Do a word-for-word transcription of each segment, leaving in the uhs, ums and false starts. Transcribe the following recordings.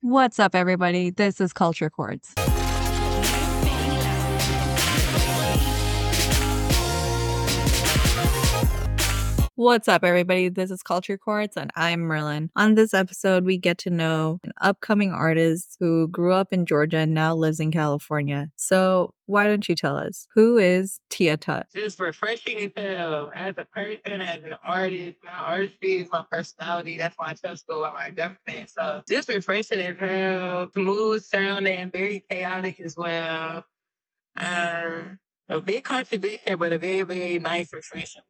What's up, everybody? This is Culture Chords. What's up, everybody? This is Culture Chords, and I'm Merlin. On this episode, we get to know an upcoming artist who grew up in Georgia and now lives in California. So, why don't you tell us, who is Tia Tut? Just refreshing as hell as a person, as an artist. My artistry is my personality. That's why I chose to go with my government. So, just refreshing as hell, smooth sounding, very chaotic as well. Um, a big contradiction, but a very, very nice refreshing.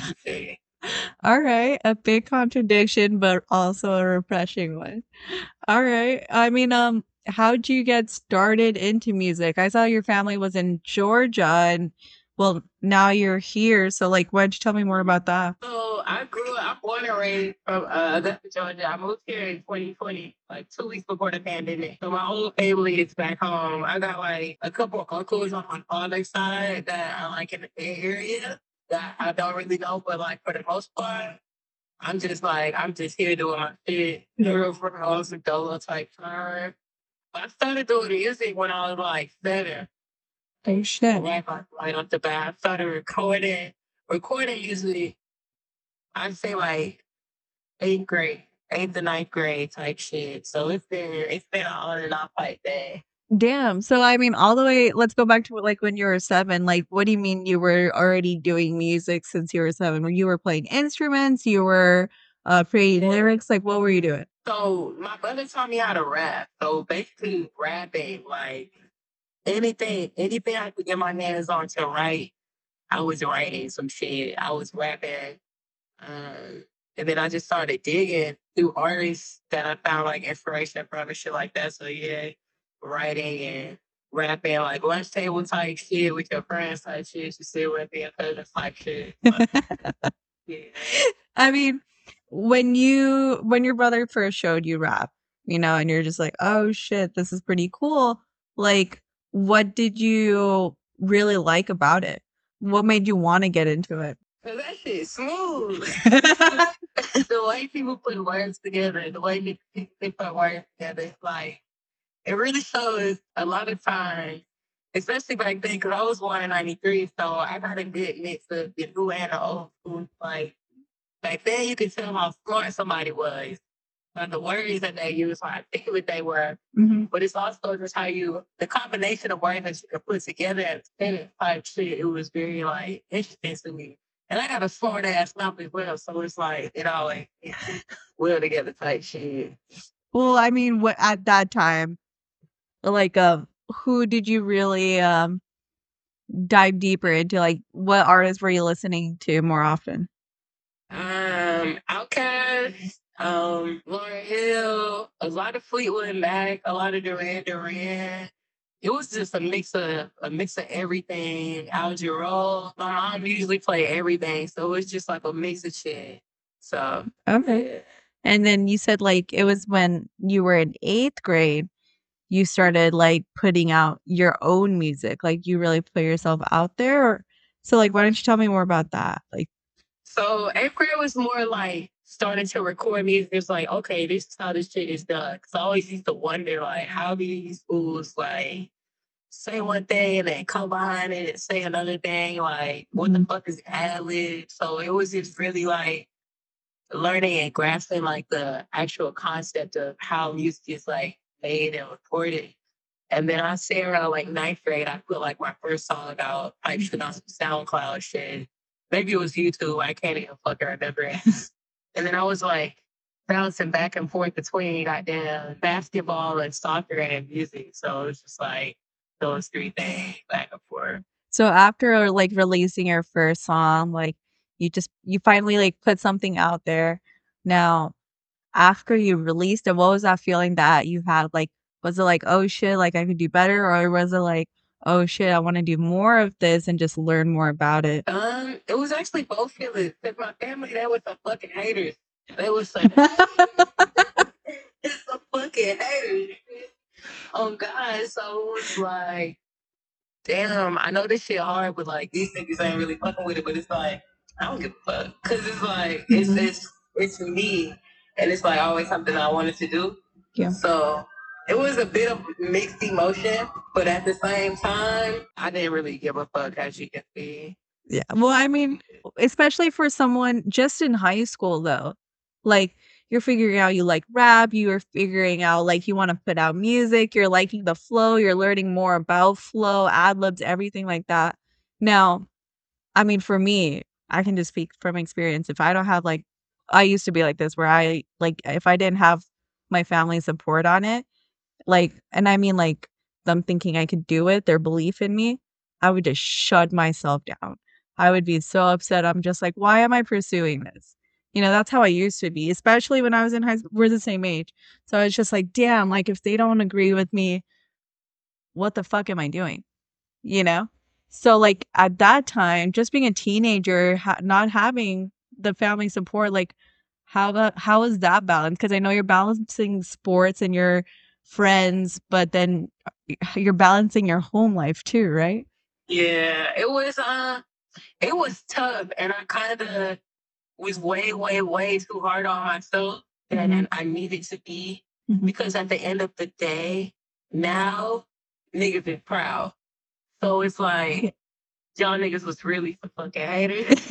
All right, a big contradiction, but also a refreshing one. All right. I mean, um, how'd you get started into music? I saw your family was in Georgia, and well, now you're here. So, like, why don't you tell me more about that? So I grew up, I'm born and raised from uh, Augusta, Georgia. I moved here in twenty twenty, like two weeks before the pandemic. So my whole family is back home. I got like a couple of uncles on my father's side that are like in the Bay Area that I don't really know, but like for the most part, I'm just like, I'm just here doing my shit. Girl from house and dolo type time. I started doing music when I was like seven. Oh, shit. Right, right off the bat. I started recording. Recording usually, I'd say like eighth grade, eighth to ninth grade type shit. So it's been it's been on and off like that. Damn. So, I mean, all the way, let's go back to like when you were seven. Like, what do you mean you were already doing music since you were seven? Were you were playing instruments? You were uh, creating lyrics? Like, what were you doing? So my brother taught me how to rap. So basically, rapping like anything, anything I could get my hands on to write, I was writing some shit. I was rapping. Um, and then I just started digging through artists that I found like inspiration from and shit like that. So yeah, writing and rapping, like lunch table type shit with your friends type shit. You sit with me and cousins type shit. But, yeah. I mean, when you when your brother first showed you rap, you know, and you're just like, oh shit, this is pretty cool. Like, what did you really like about it? What made you want to get into it? Cause that shit smooth. The way people put words together, the way they, they put words together, it's like it really shows a lot of times, especially back then, because I was born in ninety-three, so I got a good mix of the new and the old school. Like back then, you could tell how smart somebody was. But the words that they use, how articulate they were. Mm-hmm. But it's also just how you, the combination of words that you could put together and sentence type shit, it was very like interesting to me. And I got a smart ass mouth as well, so it's like it always well together type shit. Well, I mean, what at that time, like, um, who did you really um dive deeper into? Like, what artists were you listening to more often? Um, Outkast, um, Lauryn Hill, a lot of Fleetwood Mac, a lot of Duran Duran. It was just a mix of a mix of everything. Al Jarreau. My mom usually play everything, so it was just like a mix of shit. So Okay. yeah. And then you said like it was when you were in eighth grade, you started like putting out your own music. Like you really put yourself out there. Or, so like, why don't you tell me more about that? Like, So eighth grade was more like starting to record music. It's like, okay, this is how this shit is done. Cause I always used to wonder like how these fools like say one thing and then come behind it and say another thing. Like, what the fuck is ad lib? So it was just really like learning and grasping like the actual concept of how music is like made and recorded. And then I say around like ninth grade, I put like my first song out, like shit on some SoundCloud shit. Maybe it was YouTube. I can't even fucking remember it. And then I was like bouncing back and forth between goddamn basketball and soccer and music. So it's just like those three things back and forth. so after like releasing your first song, like you just, you finally like put something out there. Now, after you released it, what was that feeling that you had? Like, was it like, oh shit, like I could do better? Or was it like, oh shit, I want to do more of this and just learn more about it? Um, it was actually both feelings. Cause my family, they were some fucking haters. They were some, it's some fucking haters. Oh God, so it was like, damn, I know this shit hard, but like these niggas ain't really fucking with it. But it's like I don't give a fuck because it's like it's Mhm. it's it's me, and it's like always something I wanted to do. Yeah. So it was a bit of mixed emotion, but at the same time, I didn't really give a fuck, as you can see. Yeah. Well, I mean, especially for someone just in high school though. Like you're figuring out you like rap, you're figuring out like you want to put out music, you're liking the flow, you're learning more about flow, ad libs, everything like that. Now, I mean, for me, I can just speak from experience. If I don't have like, I used to be like this where I like, if I didn't have my family support on it, like, and I mean like them thinking I could do it, their belief in me, I would just shut myself down. I would be so upset. I'm just like, why am I pursuing this? You know, that's how I used to be, especially when I was in high school. We're the same age. So I was just like, damn, like if they don't agree with me, what the fuck am I doing? You know? So like at that time, just being a teenager, ha- not having the family support, like how the how is that balance? Because I know you're balancing sports and your friends, but then you're balancing your home life too, right? Yeah, it was uh it was tough, and I kind of was way, way, way too hard on myself than Mhm. I needed to be, Mhm. because at the end of the day, now niggas is proud. So it's like y'all niggas was really some fucking haters.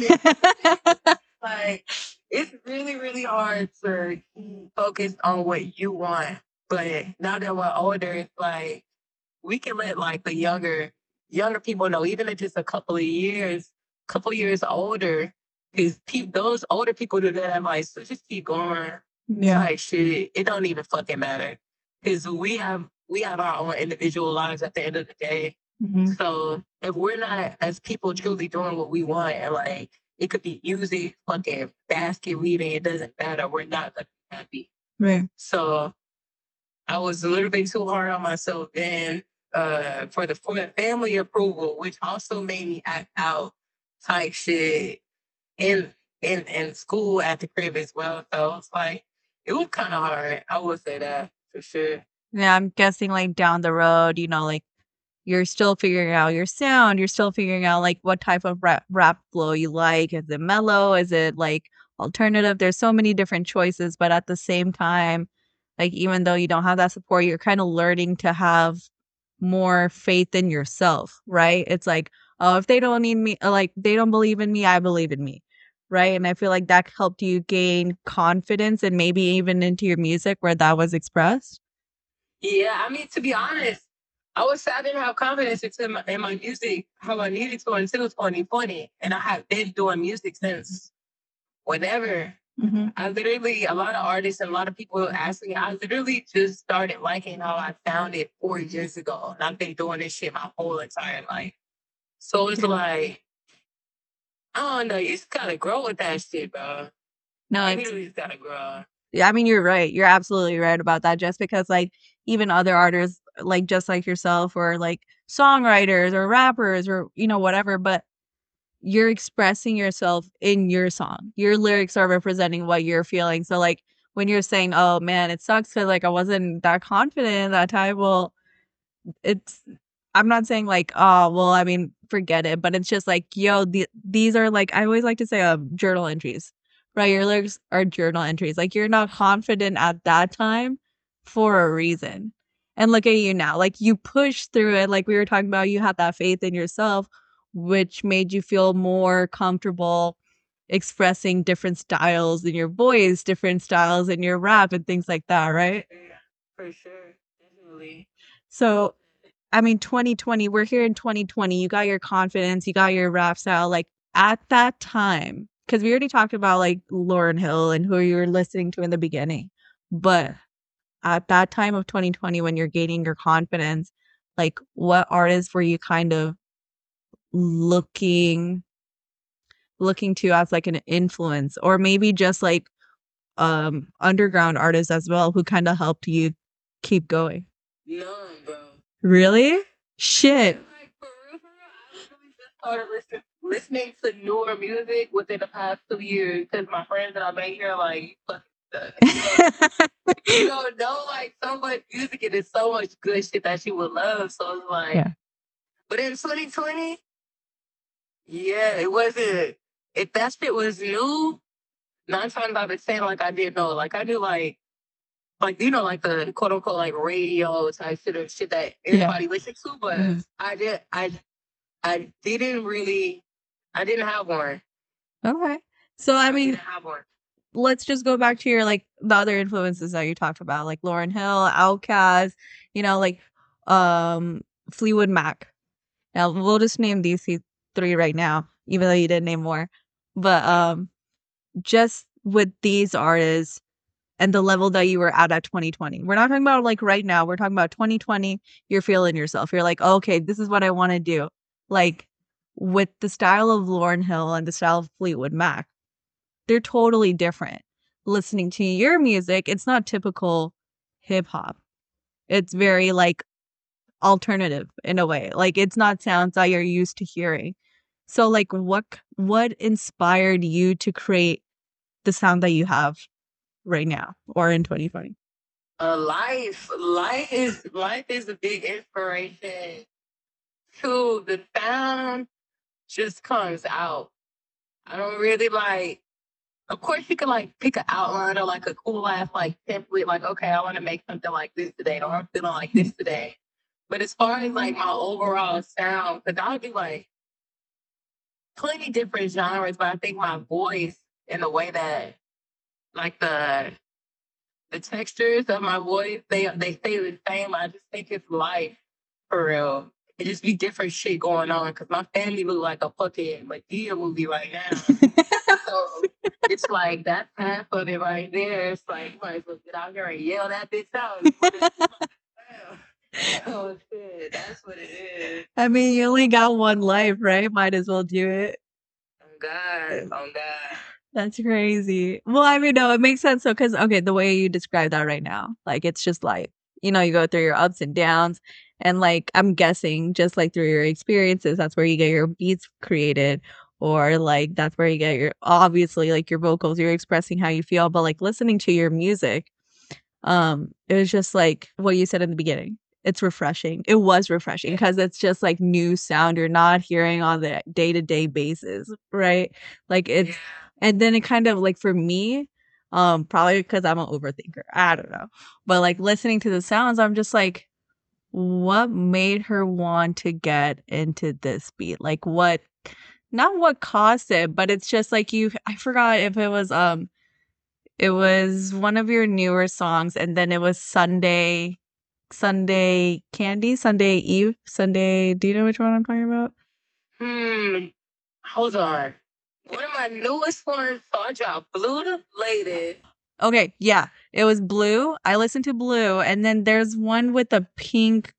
Like it's really, really hard to keep focused on what you want. But now that we're older, it's like we can let like the younger younger people know, even if it's a couple of years, couple years older, because pe- those older people do that advice. So just keep going. Yeah. Like shit, it don't even fucking matter, because we have we have our own individual lives at the end of the day. Mhm. So if we're not as people truly doing what we want, and like it could be music, fucking basket weaving, it doesn't matter. We're not gonna be happy. Right. So I was a little bit too hard on myself then, uh, for the for the family approval, which also made me act out type shit in in in school at the crib as well. So it's like it was kind of hard. I would say that for sure. Yeah, I'm guessing like down the road, you know, like you're still figuring out your sound. You're still figuring out like what type of rap, rap flow you like. Is it mellow? Is it like alternative? There's so many different choices, but at the same time, like even though you don't have that support, you're kind of learning to have more faith in yourself, right? It's like, oh, if they don't need me, uh, like they don't believe in me, I believe in me. Right. And I feel like that helped you gain confidence and maybe even into your music where that was expressed. Yeah, I mean, to be honest, I was I didn't have confidence into my, in my music how I needed to until twenty twenty, and I have been doing music since whenever. Mm-hmm. I literally, a lot of artists and a lot of people ask me, I literally just started liking how I found it four years ago. And I've been doing this shit my whole entire life. So it's like, I don't know, you just gotta grow with that shit, bro. No, You it's really just gotta grow. Yeah, I mean, you're right. You're absolutely right about that. Just because, like, even other artists, like, just like yourself, or like songwriters or rappers or, you know, whatever, but you're expressing yourself in your song. Your lyrics are representing what you're feeling. So, like, when you're saying, oh man, it sucks because, like, I wasn't that confident that time, well, it's I'm not saying like, oh, well, I mean, forget it, but it's just like, yo, the, these are like I always like to say um journal entries. Right? Your lyrics are journal entries. Like you're not confident at that time for a reason. And look at you now. Like you pushed through it. Like we were talking about, you had that faith in yourself, which made you feel more comfortable expressing different styles in your voice, different styles in your rap and things like that, right? Yeah, for sure. Definitely. So I mean, twenty twenty, we're here in twenty twenty. You got your confidence, you got your rap style. Like at that time, because we already talked about like Lauryn Hill and who you were listening to in the beginning. But at that time of twenty twenty, when you're gaining your confidence, like what artists were you kind of looking looking to as like an influence, or maybe just like um underground artists as well who kind of helped you keep going? None, bro. Really? Shit. Like, for real, for real, I literally just started listening, listening to newer music within the past two years, because my friends that I made here are like, fucking stuff. You know, you don't know like so much music, and there's so much good shit that you would love. So it's like, Yeah. but in twenty twenty, yeah, it wasn't. If that shit was new, nine times out of ten, like I didn't know. Like I knew like like you know, like the quote unquote like radio type shit or shit that everybody yeah. listens to. But mm-hmm. I did, I, I didn't really, I didn't have one. Okay, so I, I mean, didn't have one. Let's just go back to your like the other influences that you talked about, like Lauryn Hill, Outkast, you know, like um Fleetwood Mac. Now we'll just name these three right now, even though you didn't name more. But um, just with these artists and the level that you were at at twenty twenty, we're not talking about like right now. We're talking about twenty twenty. You're feeling yourself. You're like, oh, okay, this is what I want to do. Like with the style of Lauryn Hill and the style of Fleetwood Mac, they're totally different. Listening to your music, it's not typical hip hop. It's very like alternative in a way. Like it's not sounds that you're used to hearing. So like what what inspired you to create the sound that you have right now or in twenty twenty? Uh, life, life is life is a big inspiration. To the sound just comes out. I don't really like. Of course, you can like pick an outline or like a cool ass like template. Like, okay, I want to make something like this today, or I'm feeling like this today. But as far as like my overall sound, because I'll do like plenty different genres, but I think my voice and the way that like the the textures of my voice, they they stay the same. I just think it's life for real. It just be different shit going on because my family look like a fucking Madea movie right now. So it's like that's half of it right there. It's like you might as well get out here and yell that bitch out. Oh shit, that's what it is. I mean, you only got one life, right? Might as well do it. Oh God, oh God. That's crazy. Well, I mean, no, it makes sense. So, because, okay, the way you describe that right now, like, it's just like, you know, you go through your ups and downs. And, like, I'm guessing just like through your experiences, that's where you get your beats created. Or, like, that's where you get your, obviously, like, your vocals, you're expressing how you feel. But, like, listening to your music, um, it was just like what you said in the beginning. It's refreshing. It was refreshing because it's just like new sound you're not hearing on the day-to-day basis, right? Like it's, and then it kind of like for me, um, probably because I'm an overthinker. I don't know. But like listening to the sounds, I'm just like, what made her want to get into this beat? Like what, not what caused it, but it's just like you, I forgot if it was, um, it was one of your newer songs and then it was Sunday Sunday Candy, Sunday Eve, Sunday. Do you know which one I'm talking about? Hmm. Hold on. One of my newest ones, so I dropped Blue the latest. Okay, yeah, it was Blue. I listened to Blue, and then there's one with a pink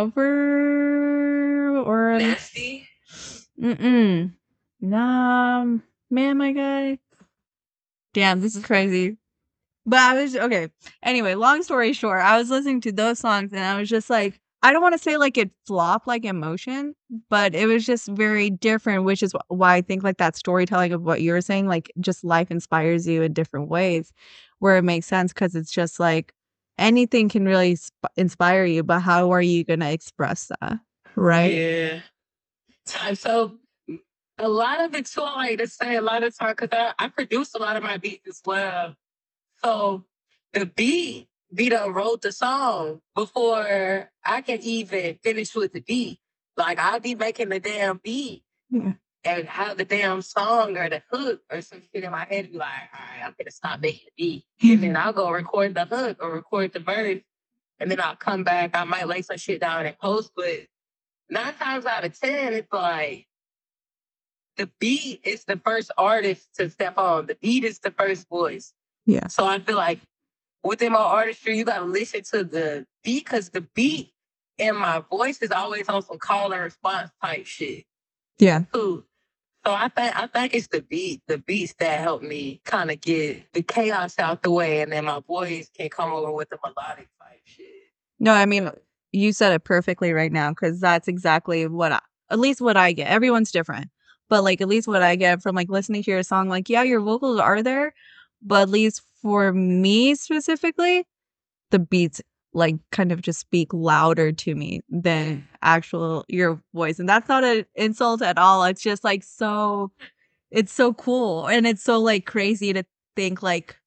cover or Nasty. Mm-mm. Nah, man, my guy. Damn, this is crazy. But I was, okay. Anyway, long story short, I was listening to those songs and I was just like, I don't want to say like it flopped like Emotion, but it was just very different, which is why I think like that storytelling of what you were saying, like just life inspires you in different ways where it makes sense because it's just like anything can really sp- inspire you, but how are you going to express that? Right? Yeah. So a lot of it too, I like to say a lot of time because I, I produce a lot of my beats as well. So the beat, we done wrote the song before I can even finish with the beat. Like I'll be making the damn beat yeah. and have the damn song or the hook or some shit in my head. Be like, all right, I'm gonna stop making the beat, and then I'll go record the hook or record the verse, and then I'll come back. I might lay some shit down and post, but nine times out of ten, it's like the beat is the first artist to step on. The beat is the first voice. Yeah. So I feel like within my artistry, you gotta listen to the beat because the beat and my voice is always on some call and response type shit. Yeah. Ooh. So I think I think it's the beat, the beats that help me kind of get the chaos out the way, and then my voice can come over with the melodic type shit. No, I mean you said it perfectly right now because that's exactly what I, at least what I get. Everyone's different. But like at least what I get from like listening to your song, like, yeah, your vocals are there, but at least for me specifically, the beats like kind of just speak louder to me than actual your voice. And that's not an insult at all. It's just like so it's so cool. And it's so like crazy to think like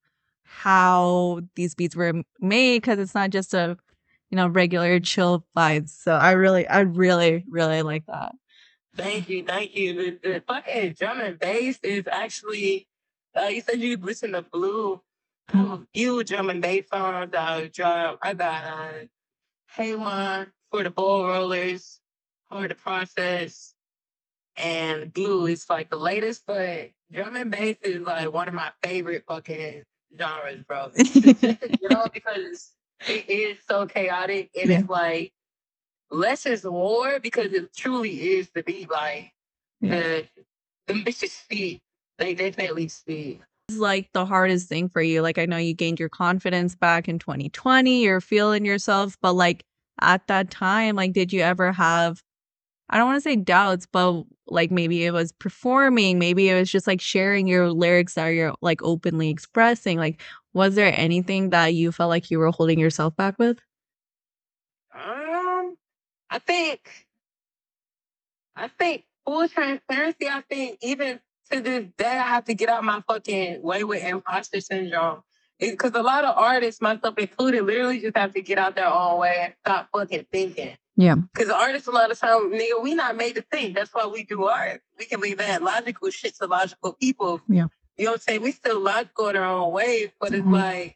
how these beats were m- made because it's not just a you know regular chill vibes. So I really, I really, really like that. Thank you, thank you. The, the fucking drum and bass is actually. Uh, you said you listen to Blue. I have a few drum and bass songs I drop. I got uh, Hey One for the Bull Rollers, for the Process, and Blue is like the latest. But drum and bass is like one of my favorite fucking genres, bro. You know, because it is so chaotic and Yeah. it's like less is more because it truly is the beat. Like Yeah. uh, them bitches speak. They definitely speak. Is like the hardest thing for you? Like I know you gained your confidence back in twenty twenty, you're feeling yourself, but like at that time, like did you ever have I don't want to say doubts, but like maybe it was performing, maybe it was just like sharing your lyrics that you're like openly expressing. Like, was there anything that you felt like you were holding yourself back with? Um, I think, I think full transparency. I think even to this day, I have to get out my fucking way with imposter syndrome. Because a lot of artists, myself included, literally just have to get out their own way and stop fucking thinking. Yeah. Because artists, a lot of time, nigga, we not made to think. That's why we do art. We can leave that logical shit to logical people. Yeah. You know what I'm saying? We still logical in our own ways, but it's Mhm. like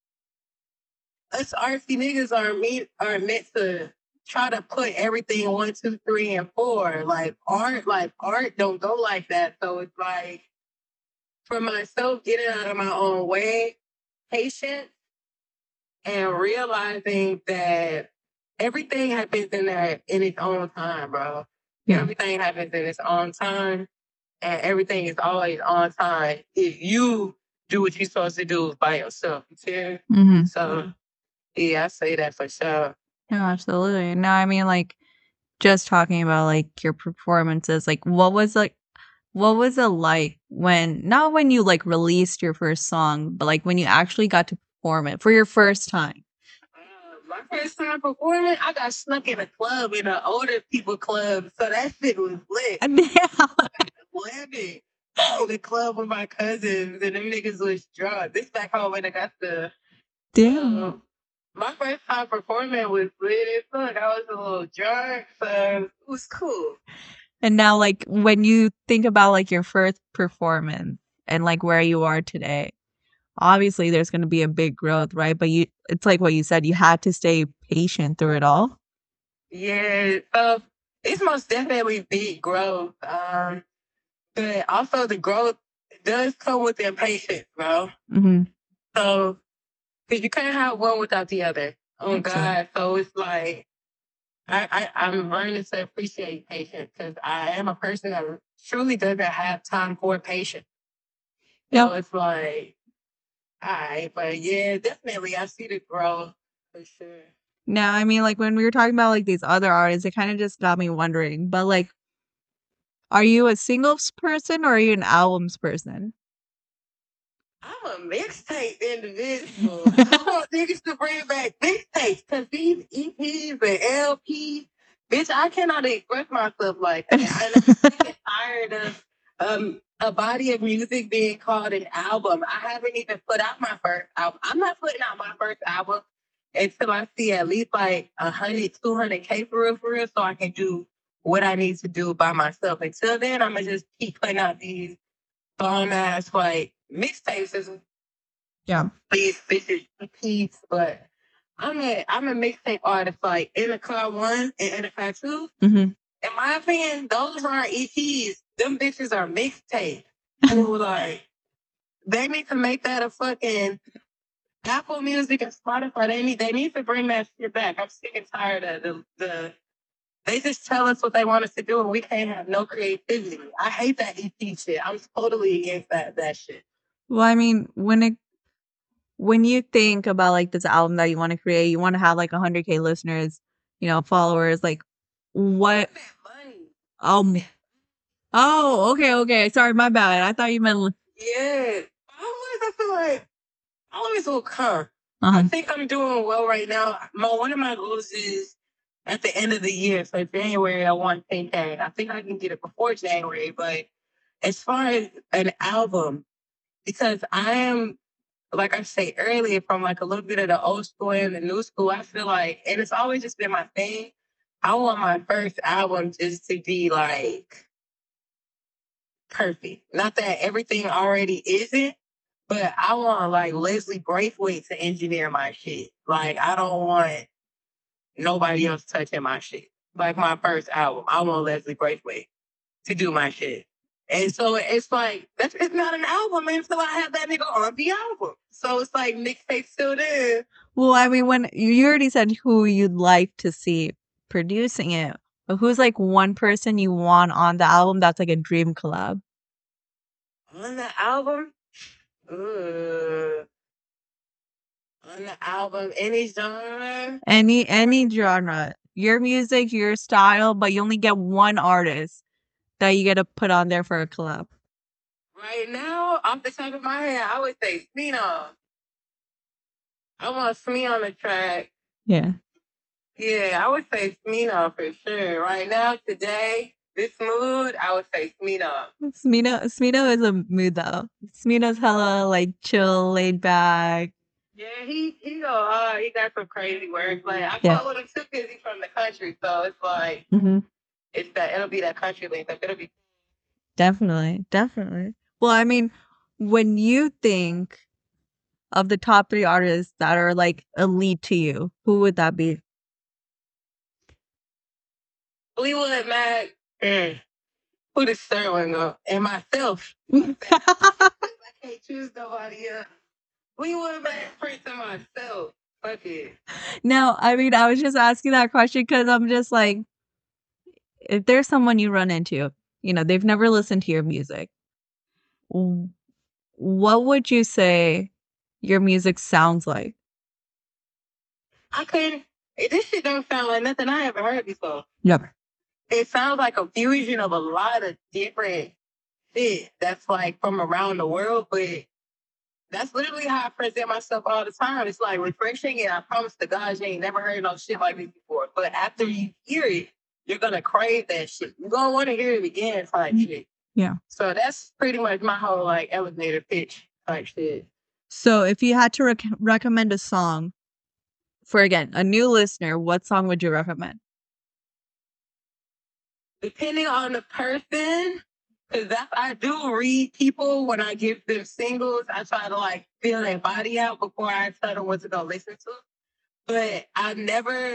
us artsy niggas are meant are meant to try to put everything one, two, three, and four. Like art, like art don't go like that. So it's like for myself, getting out of my own way, patience, and realizing that everything happens in there in its own time, bro. Yeah. Everything happens in its own time, and everything is always on time if you do what you're supposed to do by yourself. You see? Mhm. So yeah, I say that for sure. No, absolutely. No, I mean like just talking about like your performances, like what was like what was it like when not when you like released your first song, but like when you actually got to perform it for your first time? Uh, my first time performing, I got snuck in a club in an older people club, so that shit was lit. Living in the club with my cousins, and them niggas was drunk. This back home when I got the. Damn. Um, my first time performing was lit as fuck. I was a little drunk, so it was cool. And now, like, when you think about like your first performance and like where you are today, obviously there's going to be a big growth, right? But you, it's like what you said, you had to stay patient through it all. Yeah, so it's most definitely big growth. Um, but also the growth does come with impatience, bro. Mm-hmm. So, because you can't have one without the other. Oh Absolutely. God. So it's like I, I I'm learning to appreciate patience because I am a person that truly doesn't have time for patience. Yeah. So it's like, all right, but yeah, definitely I see the growth for sure. No, I mean, like when we were talking about like these other artists, it kind of just got me wondering. But like, are you a singles person or are you an albums person? I'm a mixtape individual. I want niggas to bring back mixtapes because these E Ps and L Ps, bitch, I cannot express myself like that. I'm sick and tired of um, a body of music being called an album. I haven't even put out my first album. I'm not putting out my first album until I see at least like one hundred, two hundred K for real, for real, so I can do what I need to do by myself. Until then, I'm going to just keep putting out these bomb ass like mixtapes is Yeah. these bitches piece, but I'm a I'm a mixtape artist like in the car one and in the car two. Mm-hmm. In my opinion, those aren't E Ps. Them bitches are mixtapes. So like they need to make that a fucking Apple Music and Spotify. They need they need to bring that shit back. I'm sick and tired of the the they just tell us what they want us to do and we can't have no creativity. I hate that E P shit. I'm totally against that that shit. Well, I mean, when it when you think about like this album that you want to create, you want to have like one hundred K listeners, you know, followers, like what? Um, oh, okay, okay. Sorry, my bad. I thought you meant. li- Yeah. I always I feel like I always will come. I Uh-huh. think I'm doing well right now. My one of my goals is at the end of the year. So January I want ten K. I think I can get it before January, but as far as an album, because I am like I say earlier, from like a little bit of the old school and the new school, I feel like, and it's always just been my thing. I want my first album just to be like perfect. Not that everything already isn't, but I want like Leslie Braithwaite to engineer my shit. Like I don't want nobody else touching my shit. Like my first album, I want Leslie Braithwaite to do my shit. And so it's like that's it's not an album until I have that nigga on the album. So it's like mixtape still there. Well, I mean, when you already said who you'd like to see producing it, but who's like one person you want on the album that's like a dream collab? On the album? Ooh. On the album, any genre? Any any genre. Your music, your style, but you only get one artist that you get to put on there for a collab. Right now, off the top of my head, I would say Smino. I want Smino on the track. Yeah. Yeah, I would say Smino for sure. Right now, today, this mood, I would say Smino. Smino Smino is a mood though. Smino's hella like chill, laid back. Yeah, he he go hard. He got some crazy words. Like I Yeah. fuck with him too because he's from the country, so it's like Mm-hmm. it's that it'll be that country link. Like, it'll be Definitely, definitely. Well, I mean, when you think of the top three artists that are like elite to you, who would that be? Fleetwood Mac. Mm. Who the third one go? And myself. I can't choose nobody else. Fleetwood Mac, Prince, and myself. Fuck it. No, I mean, I was just asking that question because I'm just like, if there's someone you run into, you know, they've never listened to your music, w- what would you say your music sounds like? I couldn't. This shit don't sound like nothing I ever heard before. Yep. It sounds like a fusion of a lot of different shit that's like from around the world, but that's literally how I present myself all the time. It's like refreshing, and I promise to God, you ain't never heard no shit like this before. But after you hear it, you're gonna crave that shit. You're gonna want to hear it again, type shit. Yeah. So that's pretty much my whole like elevator pitch type shit. So if you had to rec- recommend a song for, again, a new listener, what song would you recommend? Depending on the person, because that's I do read people when I give them singles. I try to like feel their body out before I tell them what to go listen to. But I never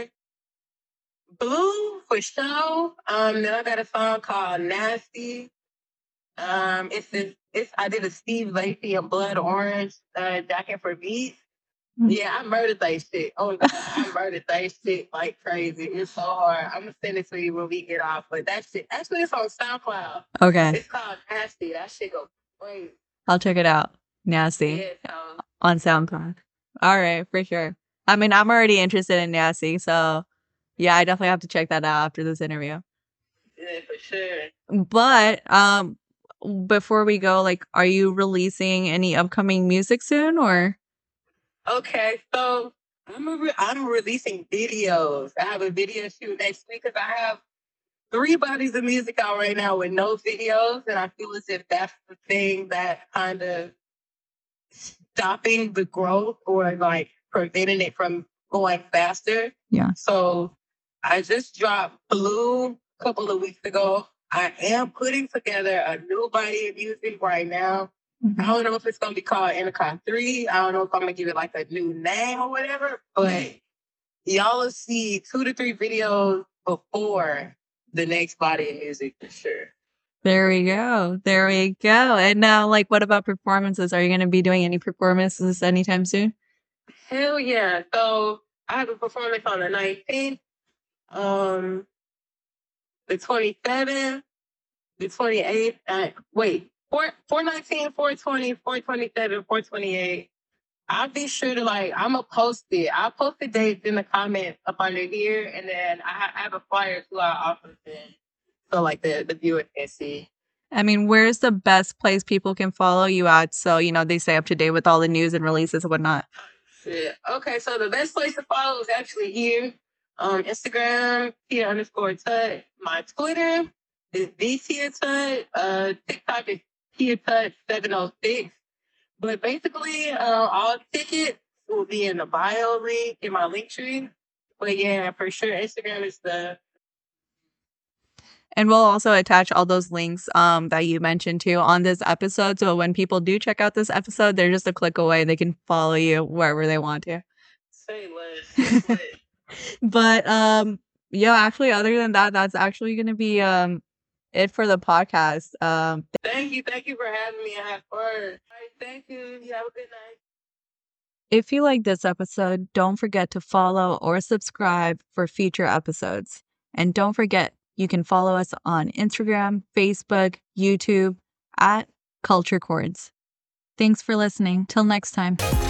Blue for sure. Um, then I got a song called Nasty. Um, it's this, it's I did a Steve Lacy and Blood Orange uh, jacket for beats. Yeah, I murdered that shit. Oh God, I murdered that shit like crazy. It's so hard. I'm gonna send it to you when we get off. But that shit, actually, it's on SoundCloud. Okay. It's called Nasty. That shit go crazy. I'll check it out. Nasty. Yeah, so, On SoundCloud. All right, for sure. I mean, I'm already interested in Nasty, so yeah, I definitely have to check that out after this interview. yeah, for sure. But um, before we go, like, are you releasing any upcoming music soon, or? Okay, so I'm a re- I'm releasing videos. I have a video shoot next week because I have three bodies of music out right now with no videos, and I feel as if that's the thing that kind of stopping the growth or like preventing it from going faster. Yeah. So I just dropped Blue a couple of weeks ago. I am putting together a new body of music right now. I don't know if it's gonna be called Intercom three. I don't know if I'm gonna give it like a new name or whatever, but y'all will see two to three videos before the next body of music for sure. There we go. There we go. And now, like, what about performances? Are you going to be doing any performances anytime soon? Hell yeah. So I have a performance on the nineteenth, um, the twenty-seventh, the twenty-eighth. Uh, wait, four nineteen, four twenty, four twenty-seven, four twenty-eight. I'll be sure to like, I'm going to post it. I'll post the dates in the comments up under here. And then I, ha- I have a flyer too I'll also send. So like the, the viewers can see. I mean, where's the best place people can follow you at so, you know, they stay up to date with all the news and releases and whatnot? Yeah. Okay, so the best place to follow is actually here. Um, Instagram, Tia underscore Tut. My Twitter is the Tia Tut. Uh, TikTok is Tia Tut seven oh six. But basically, uh, all tickets will be in the bio link in my link tree. But yeah, for sure, Instagram is the And we'll also attach all those links um, that you mentioned too on this episode. So when people do check out this episode, they're just a click away. They can follow you wherever they want to. say less. Say less. But um, yeah, actually, other than that, that's actually going to be um it for the podcast. Um, Thank you, thank you for having me. I had fun. All right, thank you. You have a good night. if you like this episode, don't forget to follow or subscribe for future episodes. And don't forget, you can follow us on Instagram, Facebook, YouTube at Culture Chords. Thanks for listening. Till next time.